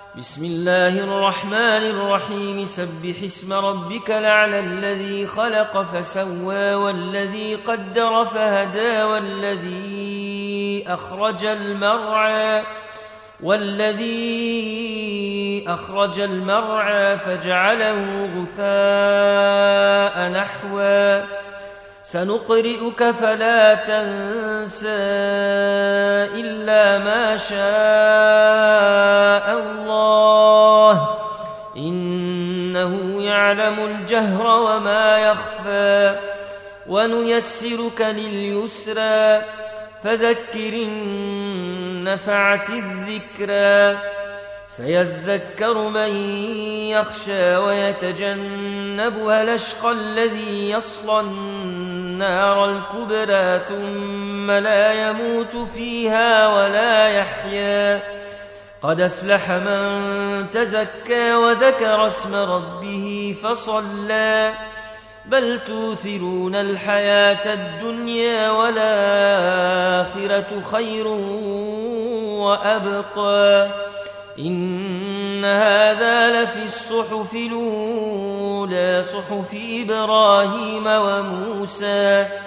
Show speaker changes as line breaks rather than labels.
بسم الله الرحمن الرحيم سبح اسم ربك الأعلى الذي خلق فسوى والذي قدر فهدى والذي أخرج المرعى فجعله غثاء نحوا سنقرئك فلا تنسى إلا ما شاء الله إنه يعلم الجهر وما يخفى ونيسرك لليسرى فذكر إن نفعت الذكرى سيذكر من يخشى ويتجنبها الأشقى الذي يصلى النار الكبرى ثم لا يموت فيها ولا يحيا قد أفلح من تزكى وذكر اسم ربه فصلى بل توثرون الحياة الدنيا والآخرة خير وأبقى إن هذا لفي الصحف الأولى صحف إبراهيم وموسى